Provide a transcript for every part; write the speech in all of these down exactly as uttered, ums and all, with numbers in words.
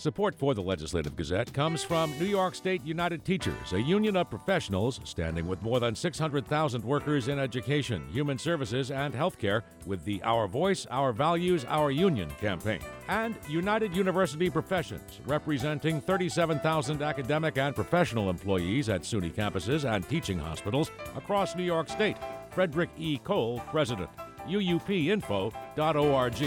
Support for the Legislative Gazette comes from New York State United Teachers, a union of professionals standing with more than six hundred thousand workers in education, human services, and healthcare with the Our Voice, Our Values, Our Union campaign. And United University Professions, representing thirty-seven thousand academic and professional employees at SUNY campuses and teaching hospitals across New York State. Frederick E. Cole, President. U U P info dot org.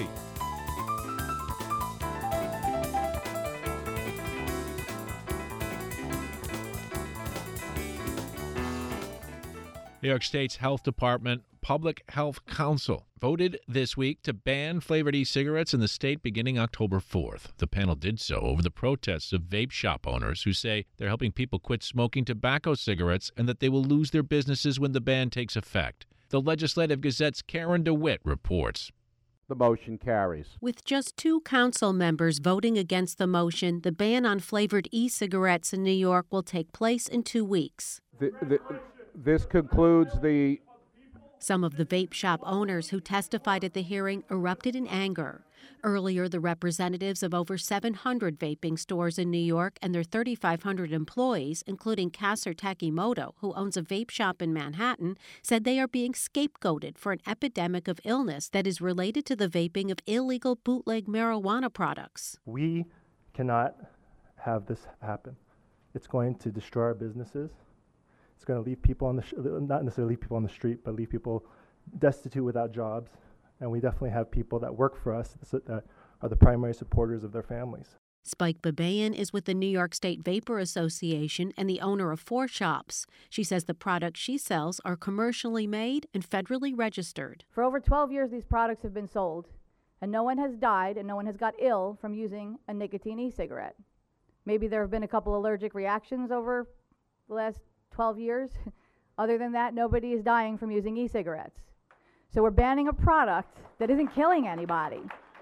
New York State's Health Department Public Health Council voted this week to ban flavored e-cigarettes in the state beginning October fourth. The panel did so over the protests of vape shop owners who say they're helping people quit smoking tobacco cigarettes and that they will lose their businesses when the ban takes effect. The Legislative Gazette's Karen DeWitt reports. The motion carries. With just two council members voting against the motion, the ban on flavored e-cigarettes in New York will take place in two weeks. The, the, this concludes the... Some of the vape shop owners who testified at the hearing erupted in anger. Earlier, the representatives of over seven hundred vaping stores in New York and their thirty-five hundred employees, including Kasser Takimoto, who owns a vape shop in Manhattan, said they are being scapegoated for an epidemic of illness that is related to the vaping of illegal bootleg marijuana products. We cannot have this happen. It's going to destroy our businesses. It's going to leave people on the, sh- not necessarily leave people on the street, but leave people destitute without jobs. And we definitely have people that work for us that are the primary supporters of their families. Spike Babayan is with the New York State Vapor Association and the owner of four shops. She says the products she sells are commercially made and federally registered. For over twelve years, these products have been sold, and no one has died and no one has got ill from using a nicotine e-cigarette. Maybe there have been a couple allergic reactions over the last twelve years. Other than that, nobody is dying from using e-cigarettes. So we're banning a product that isn't killing anybody.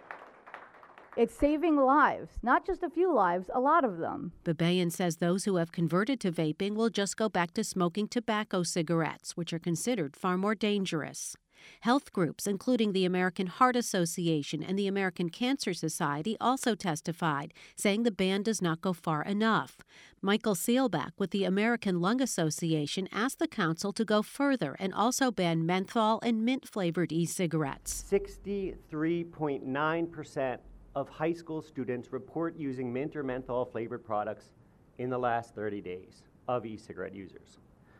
It's saving lives, not just a few lives, a lot of them. Babayan says those who have converted to vaping will just go back to smoking tobacco cigarettes, which are considered far more dangerous. Health groups, including the American Heart Association and the American Cancer Society, also testified, saying the ban does not go far enough. Michael Seelbach with the American Lung Association asked the council to go further and also ban menthol and mint-flavored e-cigarettes. sixty-three point nine percent of high school students report using mint or menthol-flavored products in the last thirty days of e-cigarette users.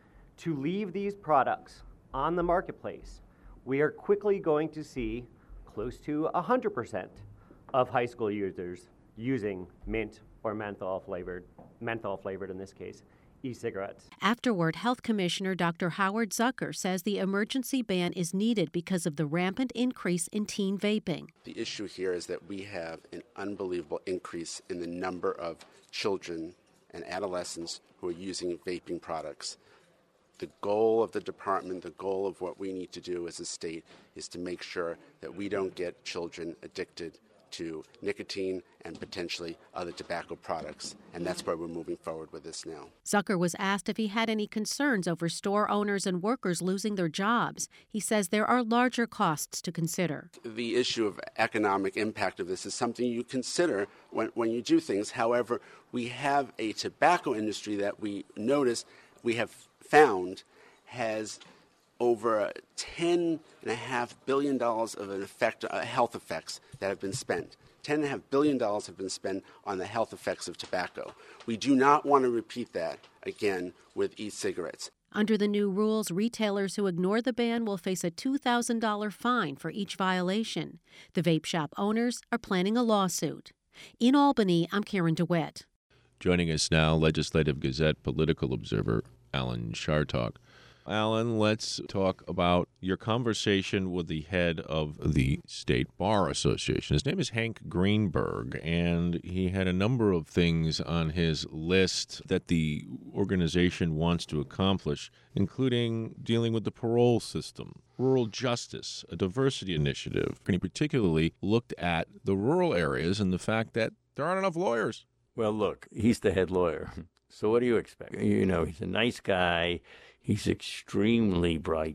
To leave these products on the marketplace, we are quickly going to see close to one hundred percent of high school users using mint or menthol flavored, menthol flavored in this case, e-cigarettes. Afterward, Health Commissioner Doctor Howard Zucker says the emergency ban is needed because of the rampant increase in teen vaping. The issue here is that we have an unbelievable increase in the number of children and adolescents who are using vaping products. The goal of the department, the goal of what we need to do as a state is to make sure that we don't get children addicted to nicotine and potentially other tobacco products. And that's why we're moving forward with this now. Zucker was asked if he had any concerns over store owners and workers losing their jobs. He says there are larger costs to consider. The issue of economic impact of this is something you consider when, when you do things. However, we have a tobacco industry that we notice we have found has over ten point five billion dollars of an effect, uh, health effects that have been spent. ten point five billion dollars have been spent on the health effects of tobacco. We do not want to repeat that again with e-cigarettes. Under the new rules, retailers who ignore the ban will face a two thousand dollars fine for each violation. The vape shop owners are planning a lawsuit. In Albany, I'm Karen DeWitt. Joining us now, Legislative Gazette political observer Alan Chartock. Alan, let's talk about your conversation with the head of the State Bar Association. His name is Hank Greenberg, and he had a number of things on his list that the organization wants to accomplish, including dealing with the parole system, rural justice, a diversity initiative. And he particularly looked at the rural areas and the fact that there aren't enough lawyers. Well, look, he's the head lawyer. So what do you expect? You know, he's a nice guy. He's extremely bright.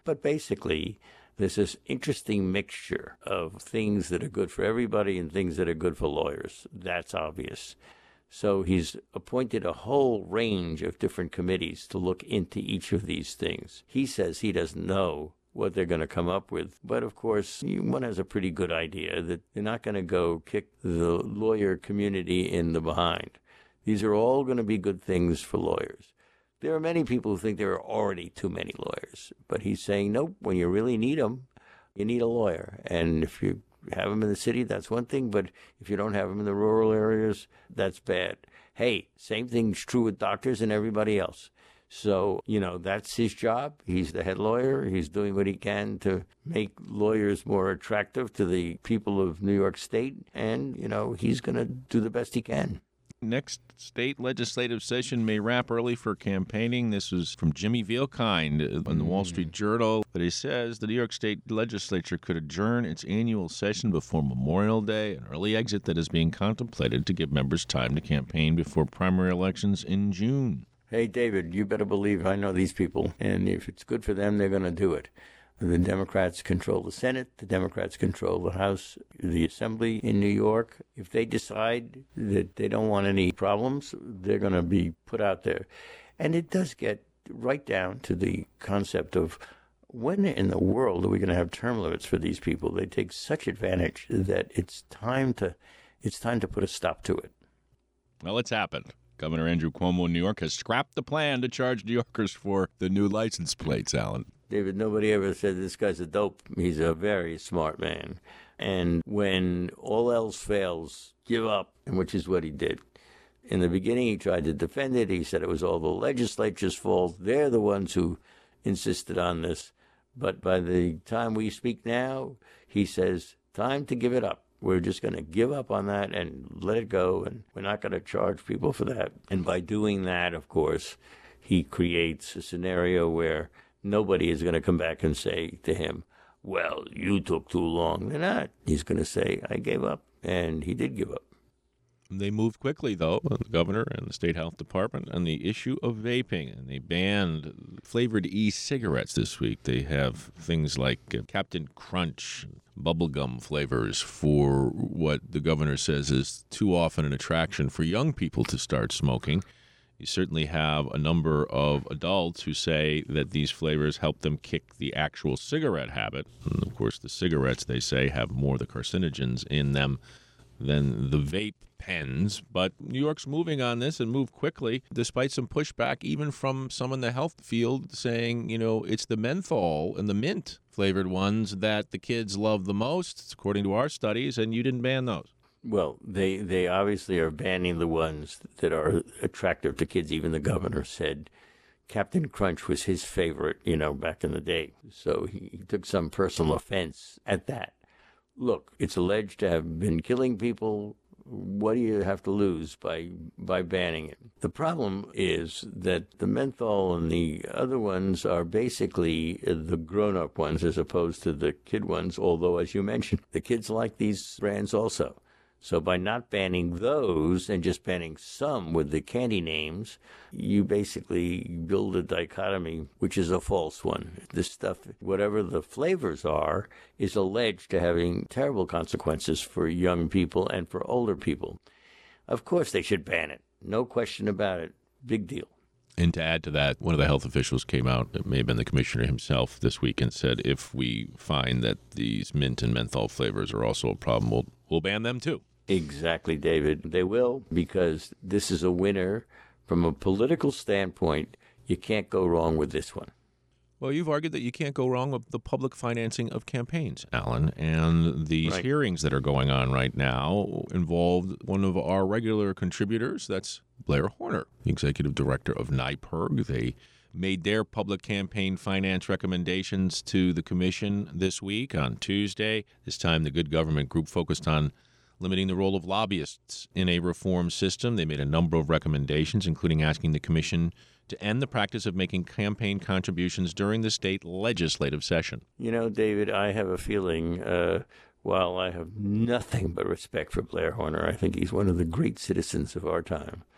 But basically, there's this interesting mixture of things that are good for everybody and things that are good for lawyers. That's obvious. So he's appointed a whole range of different committees to look into each of these things. He says he doesn't know what they're going to come up with. But, of course, one has a pretty good idea that they're not going to go kick the lawyer community in the behind. These are all going to be good things for lawyers. There are many people who think there are already too many lawyers. But he's saying, nope, when you really need them, you need a lawyer. And if you have them in the city, that's one thing. But if you don't have them in the rural areas, that's bad. Hey, same thing's true with doctors and everybody else. So, you know, that's his job. He's the head lawyer. He's doing what he can to make lawyers more attractive to the people of New York State. And, you know, he's going to do the best he can. Next state legislative session may wrap early for campaigning. This is from Jimmy Vielkind in the Wall Street Journal. But he says the New York State legislature could adjourn its annual session before Memorial Day, an early exit that is being contemplated to give members time to campaign before primary elections in June. Hey, David, you better believe I know these people, and if it's good for them, they're going to do it. The Democrats control the Senate. The Democrats control the House, the Assembly in New York. If they decide that they don't want any problems, they're going to be put out there. And it does get right down to the concept of when in the world are we going to have term limits for these people? They take such advantage that it's time to, it's time to put a stop to it. Well, it's happened. Governor Andrew Cuomo in New York has scrapped the plan to charge New Yorkers for the new license plates, Alan. David, nobody ever said this guy's a dope. He's a very smart man. And when all else fails, give up, which is what he did. In the beginning, he tried to defend it. He said it was all the legislature's fault. They're the ones who insisted on this. But by the time we speak now, he says, time to give it up. We're just going to give up on that and let it go, and we're not going to charge people for that. And by doing that, of course, he creates a scenario where nobody is going to come back and say to him, well, you took too long. They're not. He's going to say, I gave up, and he did give up. They moved quickly, though, the governor and the state health department, on the issue of vaping. And they banned flavored e-cigarettes this week. They have things like uh, Captain Crunch, bubblegum flavors for what the governor says is too often an attraction for young people to start smoking. You certainly have a number of adults who say that these flavors help them kick the actual cigarette habit. And, of course, the cigarettes, they say, have more of the carcinogens in them than the vape pens. But New York's moving on this and moved quickly, despite some pushback even from some in the health field saying, you know, it's the menthol and the mint flavored ones that the kids love the most, according to our studies, and you didn't ban those. Well, they, they obviously are banning the ones that are attractive to kids. Even the governor said Captain Crunch was his favorite, you know, back in the day. So he, he took some personal offense at that. Look, it's alleged to have been killing people. What do you have to lose by by banning it? The problem is that the menthol and the other ones are basically the grown-up ones as opposed to the kid ones, although, as you mentioned, the kids like these brands also. So by not banning those and just banning some with the candy names, you basically build a dichotomy, which is a false one. This stuff, whatever the flavors are, is alleged to having terrible consequences for young people and for older people. Of course they should ban it. No question about it. Big deal. And to add to that, one of the health officials came out, it may have been the commissioner himself this week, and said if we find that these mint and menthol flavors are also a problem, we'll, we'll ban them too. Exactly, David. They will, because this is a winner. From a political standpoint, you can't go wrong with this one. Well, you've argued that you can't go wrong with the public financing of campaigns, Alan, and these Right. hearings that are going on right now involved one of our regular contributors, that's Blair Horner, the executive director of NYPIRG. They made their public campaign finance recommendations to the commission this week on Tuesday. This time, the Good Government Group focused on limiting the role of lobbyists in a reform system. They made a number of recommendations, including asking the commission to end the practice of making campaign contributions during the state legislative session. You know, David, I have a feeling, uh, while I have nothing but respect for Blair Horner, I think he's one of the great citizens of our time.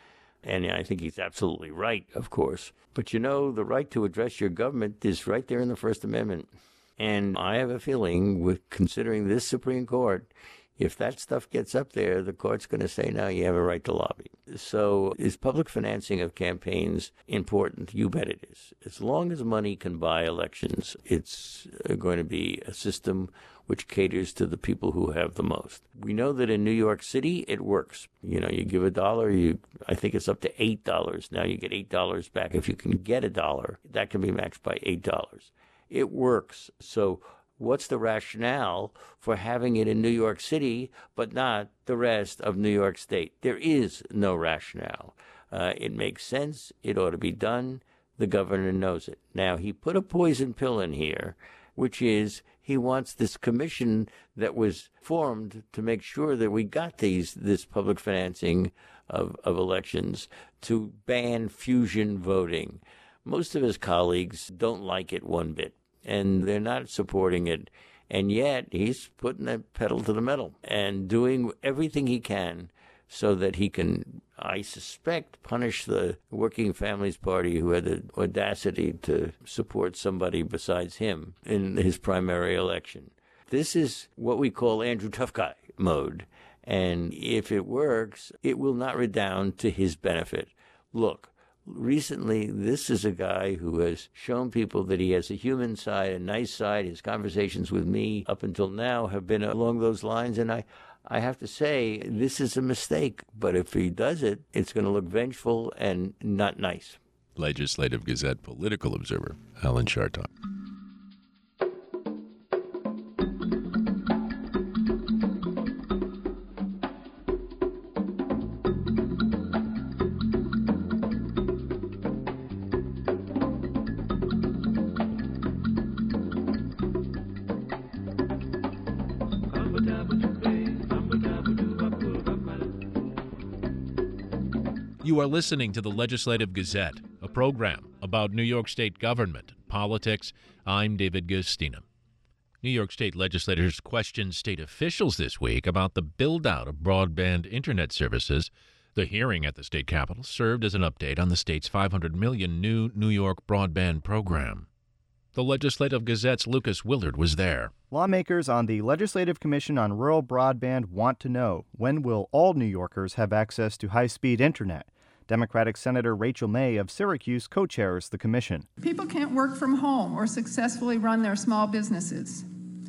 And I think he's absolutely right, of course. But you know, the right to address your government is right there in the First Amendment. And I have a feeling, with considering this Supreme Court, if that stuff gets up there, the court's going to say, no, you have a right to lobby. So is public financing of campaigns important? You bet it is. As long as money can buy elections, it's going to be a system which caters to the people who have the most. We know that in New York City, it works. You know, you give a dollar, you I think it's up to eight dollars. Now you get eight dollars back. If you can get a dollar, that can be matched by eight dollars. It works. So what's the rationale for having it in New York City, but not the rest of New York State? There is no rationale. Uh, it makes sense. It ought to be done. The governor knows it. Now, he put a poison pill in here, which is he wants this commission that was formed to make sure that we got these this public financing of, of elections to ban fusion voting. Most of his colleagues don't like it one bit, and they're not supporting it. And yet he's putting the pedal to the metal and doing everything he can so that he can, I suspect, punish the Working Families Party who had the audacity to support somebody besides him in his primary election. This is what we call Andrew Tough Guy mode. And if it works, it will not redound to his benefit. Look, recently, this is a guy who has shown people that he has a human side, a nice side. His conversations with me up until now have been along those lines. And I, I have to say, this is a mistake. But if he does it, it's going to look vengeful and not nice. Legislative Gazette political observer Alan Chartock. You are listening to the Legislative Gazette, a program about New York State government, politics. I'm David Gustina. New York State legislators questioned state officials this week about the build-out of broadband internet services. The hearing at the state capitol served as an update on the state's five hundred million dollars new New York broadband program. The Legislative Gazette's Lucas Willard was there. Lawmakers on the Legislative Commission on Rural Broadband want to know, when will all New Yorkers have access to high-speed internet? Democratic Senator Rachel May of Syracuse co-chairs the commission. People can't work from home or successfully run their small businesses.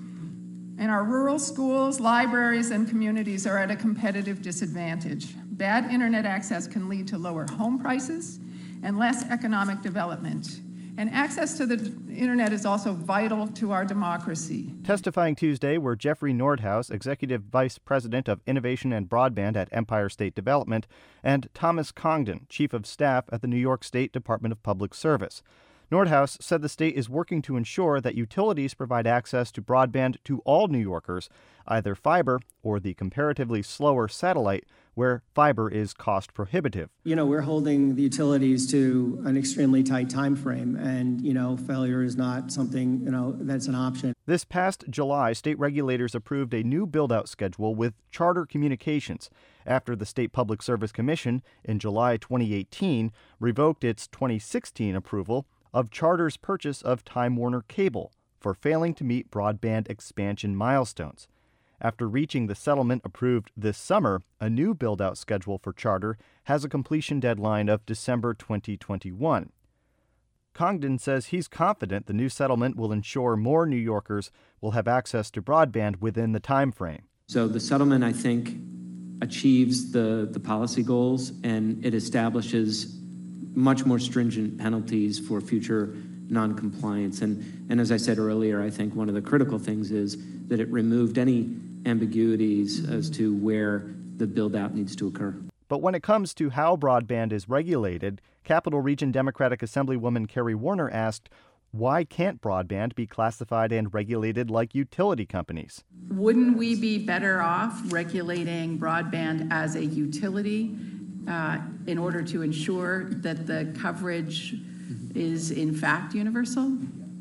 And our rural schools, libraries, and communities are at a competitive disadvantage. Bad internet access can lead to lower home prices and less economic development. And access to the internet is also vital to our democracy. Testifying Tuesday were Jeffrey Nordhaus, Executive Vice President of Innovation and Broadband at Empire State Development, and Thomas Congdon, Chief of Staff at the New York State Department of Public Service. Nordhaus said the state is working to ensure that utilities provide access to broadband to all New Yorkers, either fiber or the comparatively slower satellite, where fiber is cost prohibitive. You know, we're holding the utilities to an extremely tight time frame, and, you know, failure is not something, you know, that's an option. This past July, state regulators approved a new build-out schedule with Charter Communications after the State Public Service Commission in July twenty eighteen revoked its twenty sixteen approval of Charter's purchase of Time Warner Cable for failing to meet broadband expansion milestones. After reaching the settlement approved this summer, a new build-out schedule for Charter has a completion deadline of December twenty twenty-one. Congdon says he's confident the new settlement will ensure more New Yorkers will have access to broadband within the time frame. So the settlement, I think, achieves the, the policy goals, and it establishes much more stringent penalties for future noncompliance. And, and as I said earlier, I think one of the critical things is that it removed any ambiguities as to where the build-out needs to occur. But when it comes to how broadband is regulated, Capital Region Democratic Assemblywoman Carrie Warner asked, why can't broadband be classified and regulated like utility companies? Wouldn't we be better off regulating broadband as a utility uh, in order to ensure that the coverage is in fact universal?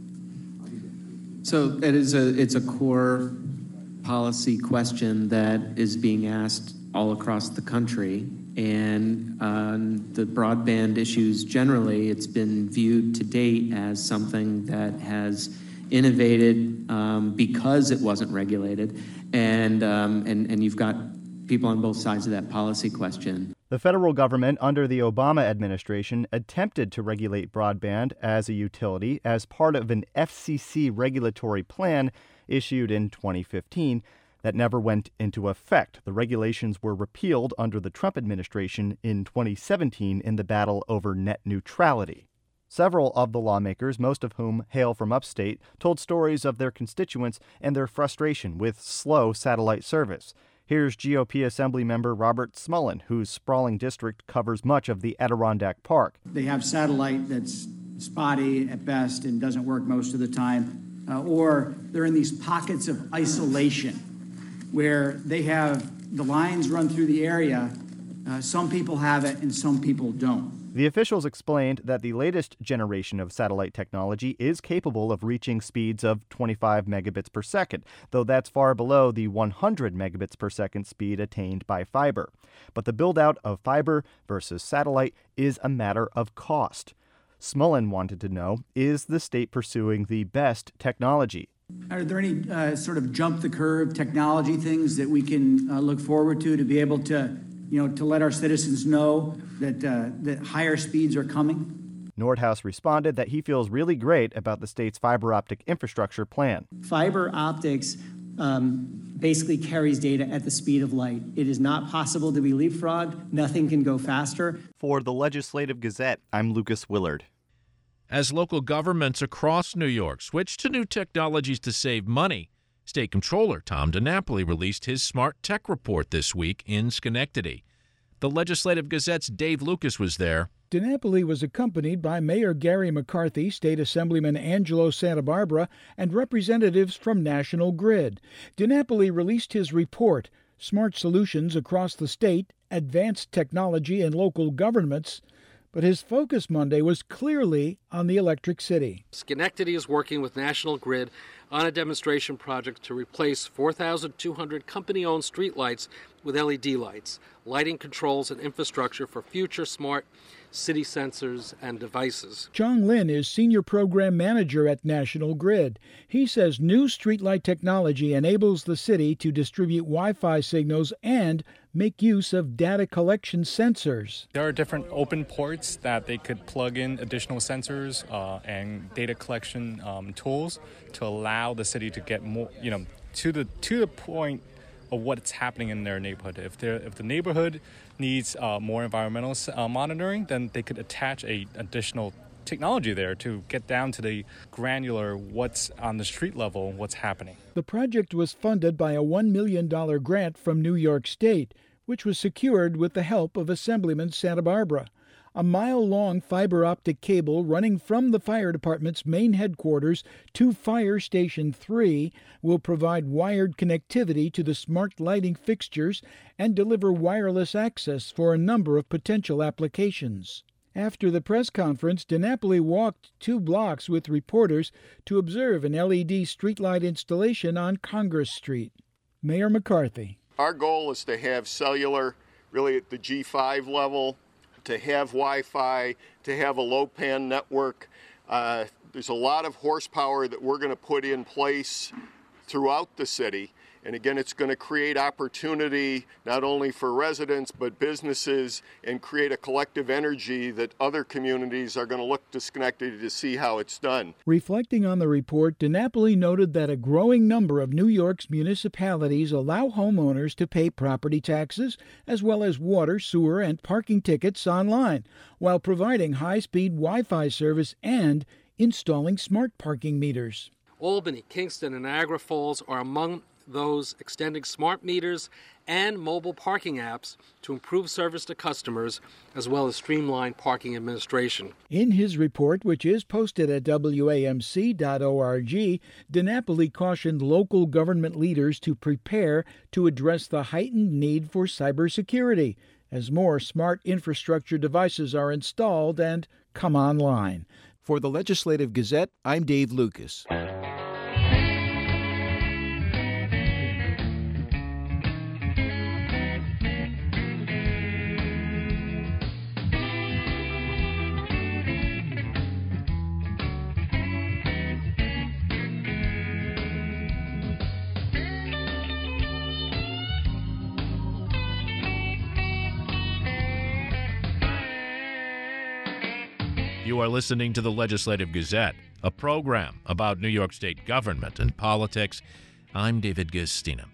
So it is a, it's a core policy question that is being asked all across the country. And on the broadband issues generally, it's been viewed to date as something that has innovated um, because it wasn't regulated. And, um, and, and you've got people on both sides of that policy question. The federal government under the Obama administration attempted to regulate broadband as a utility as part of an F C C regulatory plan issued in twenty fifteen that never went into effect. The regulations were repealed under the Trump administration in twenty seventeen in the battle over net neutrality. Several of the lawmakers, most of whom hail from upstate, told stories of their constituents and their frustration with slow satellite service. Here's G O P Assemblymember Robert Smullen, whose sprawling district covers much of the Adirondack Park. They have satellite that's spotty at best and doesn't work most of the time, uh, or they're in these pockets of isolation where they have the lines run through the area. Uh, some people have it and some people don't. The officials explained that the latest generation of satellite technology is capable of reaching speeds of twenty-five megabits per second, though that's far below the one hundred megabits per second speed attained by fiber. But the build-out of fiber versus satellite is a matter of cost. Smullen wanted to know, is the state pursuing the best technology? Are there any uh, sort of jump-the-curve technology things that we can uh, look forward to to be able to you know, to let our citizens know that uh, that higher speeds are coming? Nordhaus responded that he feels really great about the state's fiber optic infrastructure plan. Fiber optics um, basically carries data at the speed of light. It is not possible to be leapfrogged. Nothing can go faster. For the Legislative Gazette, I'm Lucas Willard. As local governments across New York switch to new technologies to save money, State Comptroller Tom DiNapoli released his Smart Tech Report this week in Schenectady. The Legislative Gazette's Dave Lucas was there. DiNapoli was accompanied by Mayor Gary McCarthy, State Assemblyman Angelo Santa Barbara, and representatives from National Grid. DiNapoli released his report, Smart Solutions Across the State, Advanced Technology in Local Governments, but his focus Monday was clearly on the electric city. Schenectady is working with National Grid on a demonstration project to replace four thousand two hundred company-owned streetlights with L E D lights, lighting controls and infrastructure for future smart city sensors and devices. Chong Lin is Senior Program Manager at National Grid. He says new streetlight technology enables the city to distribute Wi-Fi signals and make use of data collection sensors. There are different open ports that they could plug in additional sensors uh, and data collection um, tools to allow the city to get more, you know, to the to the point of what's happening in their neighborhood. If they if the neighborhood needs uh, more environmental uh, monitoring, then they could attach a additional technology there to get down to the granular what's on the street level, what's happening. The project was funded by a one million dollars grant from New York State, which was secured with the help of Assemblyman Santa Barbara. A mile-long fiber optic cable running from the fire department's main headquarters to Fire Station three will provide wired connectivity to the smart lighting fixtures and deliver wireless access for a number of potential applications. After the press conference, DiNapoli walked two blocks with reporters to observe an L E D streetlight installation on Congress Street. Mayor McCarthy. Our goal is to have cellular really at the G five level, to have Wi-Fi, to have a low-pan network. Uh, there's a lot of horsepower that we're going to put in place throughout the city. And again, it's going to create opportunity not only for residents but businesses and create a collective energy that other communities are going to look to Schenectady to see how it's done. Reflecting on the report, DiNapoli noted that a growing number of New York's municipalities allow homeowners to pay property taxes as well as water, sewer, and parking tickets online, while providing high-speed Wi-Fi service and installing smart parking meters. Albany, Kingston, and Niagara Falls are among those extending smart meters and mobile parking apps to improve service to customers as well as streamline parking administration. In his report, which is posted at W A M C dot org, DiNapoli cautioned local government leaders to prepare to address the heightened need for cybersecurity as more smart infrastructure devices are installed and come online. For the Legislative Gazette, I'm Dave Lucas. You are listening to the Legislative Gazette, a program about New York State government and politics. I'm David Gastina.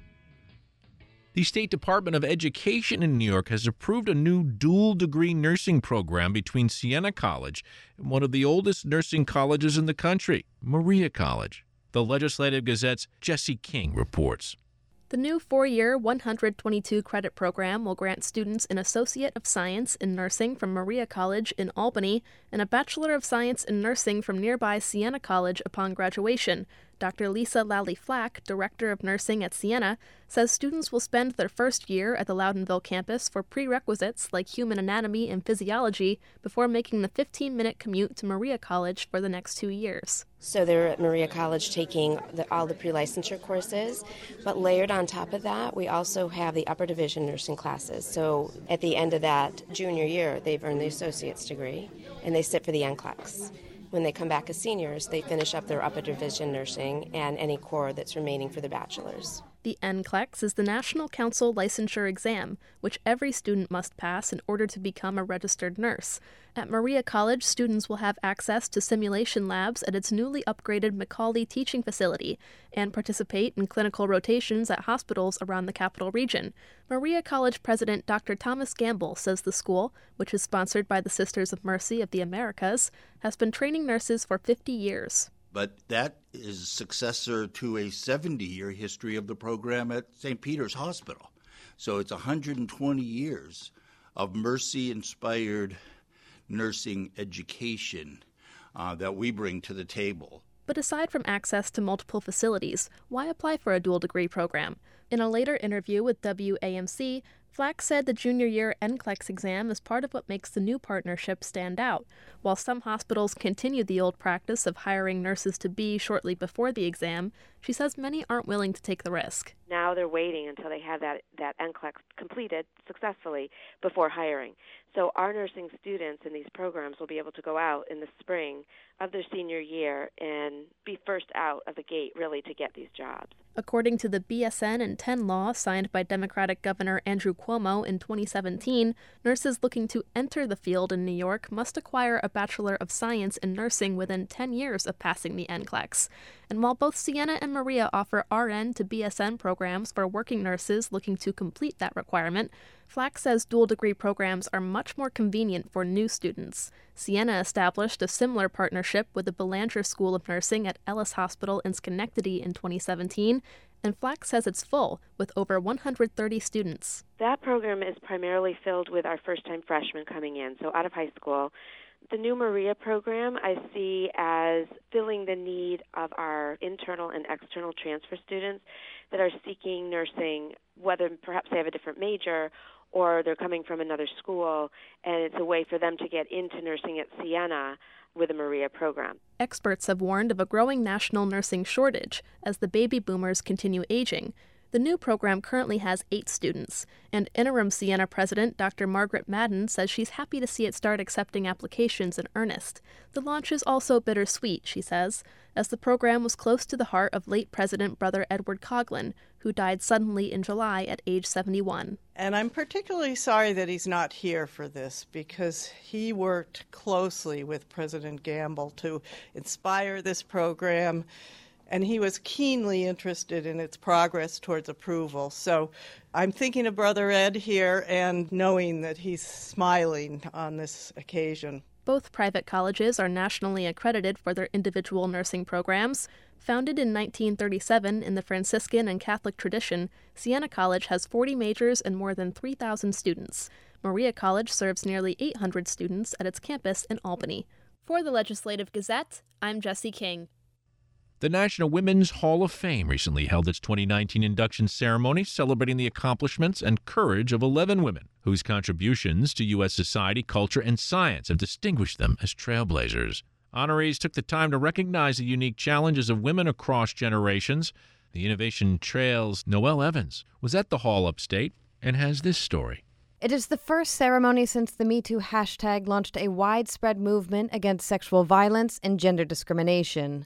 The State Department of Education in New York has approved a new dual-degree nursing program between Siena College and one of the oldest nursing colleges in the country, Maria College. The Legislative Gazette's Jesse King reports. The new four-year, one hundred twenty-two credit program will grant students an Associate of Science in Nursing from Maria College in Albany and a Bachelor of Science in Nursing from nearby Siena College upon graduation. Doctor Lisa Lally-Flack, Director of Nursing at Siena, says students will spend their first year at the Loudonville campus for prerequisites like human anatomy and physiology before making the fifteen-minute commute to Maria College for the next two years. So they're at Maria College taking the, all the pre-licensure courses, but layered on top of that, we also have the upper division nursing classes. So at the end of that junior year, they've earned the associate's degree, and they sit for the N C L E X. When they come back as seniors, they finish up their upper division nursing and any core that's remaining for the bachelor's. The N C L E X is the National Council Licensure Exam, which every student must pass in order to become a registered nurse. At Maria College, students will have access to simulation labs at its newly upgraded McCauley Teaching Facility and participate in clinical rotations at hospitals around the capital region. Maria College President Doctor Thomas Gamble says the school, which is sponsored by the Sisters of Mercy of the Americas, has been training nurses for fifty years. But that is successor to a seventy-year history of the program at Saint Peter's Hospital. So it's one hundred twenty years of Mercy-inspired nursing education uh, that we bring to the table. But aside from access to multiple facilities, why apply for a dual degree program? In a later interview with W A M C, Flack said the junior year N C L E X exam is part of what makes the new partnership stand out. While some hospitals continue the old practice of hiring nurses to be shortly before the exam, she says many aren't willing to take the risk. Now they're waiting until they have that, that N C L E X completed successfully before hiring. So our nursing students in these programs will be able to go out in the spring of their senior year and be first out of the gate, really, to get these jobs. According to the B S N and ten law signed by Democratic Governor Andrew Cuomo in twenty seventeen, nurses looking to enter the field in New York must acquire a Bachelor of Science in Nursing within ten years of passing the N C L E X. And while both Siena and Maria offer R N to B S N programs for working nurses looking to complete that requirement, Flack says dual-degree programs are much more convenient for new students. Siena established a similar partnership with the Belanger School of Nursing at Ellis Hospital in Schenectady in twenty seventeen, and Flack says it's full, with over one hundred thirty students. That program is primarily filled with our first-time freshmen coming in, so out of high school. The new Maria program I see as filling the need of our internal and external transfer students that are seeking nursing, whether perhaps they have a different major or they're coming from another school, and it's a way for them to get into nursing at Siena with a Maria program. Experts have warned of a growing national nursing shortage as the baby boomers continue aging. The new program currently has eight students, and interim Siena president Doctor Margaret Madden says she's happy to see it start accepting applications in earnest. The launch is also bittersweet, she says, as the program was close to the heart of late President Brother Edward Coghlan, who died suddenly in July at age seventy-one. And I'm particularly sorry that he's not here for this, because he worked closely with President Gamble to inspire this program, and he was keenly interested in its progress towards approval. So I'm thinking of Brother Ed here and knowing that he's smiling on this occasion. Both private colleges are nationally accredited for their individual nursing programs. Founded in nineteen thirty-seven in the Franciscan and Catholic tradition, Siena College has forty majors and more than three thousand students. Maria College serves nearly eight hundred students at its campus in Albany. For the Legislative Gazette, I'm Jesse King. The National Women's Hall of Fame recently held its twenty nineteen induction ceremony celebrating the accomplishments and courage of eleven women whose contributions to U S society, culture, and science have distinguished them as trailblazers. Honorees took the time to recognize the unique challenges of women across generations. The Innovation Trail's Noelle Evans was at the Hall upstate and has this story. It is the first ceremony since the Me Too hashtag launched a widespread movement against sexual violence and gender discrimination.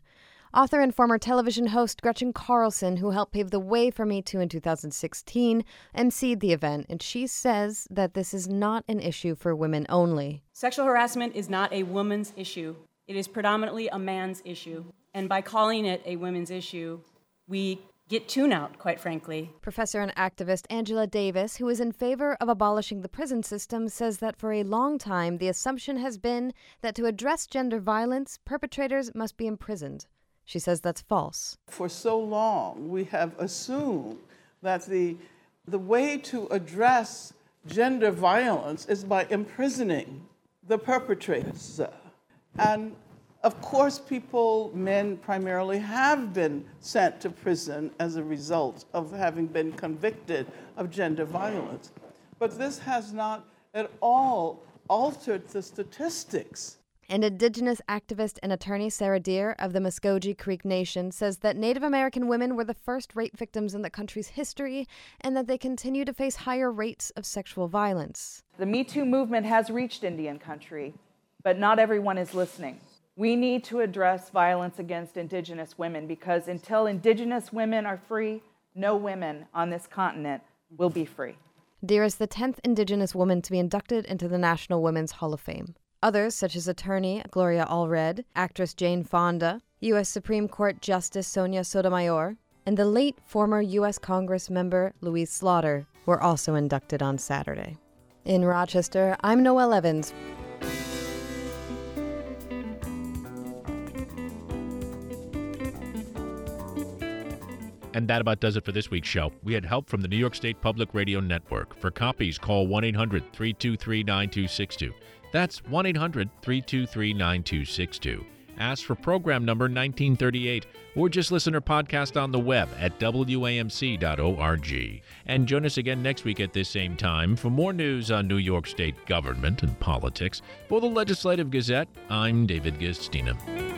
Author and former television host Gretchen Carlson, who helped pave the way for Me Too in two thousand sixteen, emceed the event, and she says that this is not an issue for women only. Sexual harassment is not a woman's issue. It is predominantly a man's issue. And by calling it a women's issue, we get tune out, quite frankly. Professor and activist Angela Davis, who is in favor of abolishing the prison system, says that for a long time the assumption has been that to address gender violence, perpetrators must be imprisoned. She says that's false. For so long, we have assumed that the, the way to address gender violence is by imprisoning the perpetrators. And of course, people, men primarily, have been sent to prison as a result of having been convicted of gender violence. But this has not at all altered the statistics. And Indigenous activist and attorney Sarah Deer of the Muskogee Creek Nation says that Native American women were the first rape victims in the country's history and that they continue to face higher rates of sexual violence. The Me Too movement has reached Indian country, but not everyone is listening. We need to address violence against Indigenous women because until Indigenous women are free, no women on this continent will be free. Deer is the tenth Indigenous woman to be inducted into the National Women's Hall of Fame. Others, such as attorney Gloria Allred, actress Jane Fonda, U S Supreme Court Justice Sonia Sotomayor, and the late former U S Congress member Louise Slaughter, were also inducted on Saturday. In Rochester, I'm Noelle Evans. And that about does it for this week's show. We had help from the New York State Public Radio Network. For copies, call one eight hundred three two three nine two six two. That's one eight hundred three two three nine two six two. Ask for program number nineteen thirty-eight, or just listen or podcast on the web at W A M C dot org. And join us again next week at this same time for more news on New York State government and politics. For the Legislative Gazette, I'm David Guistina.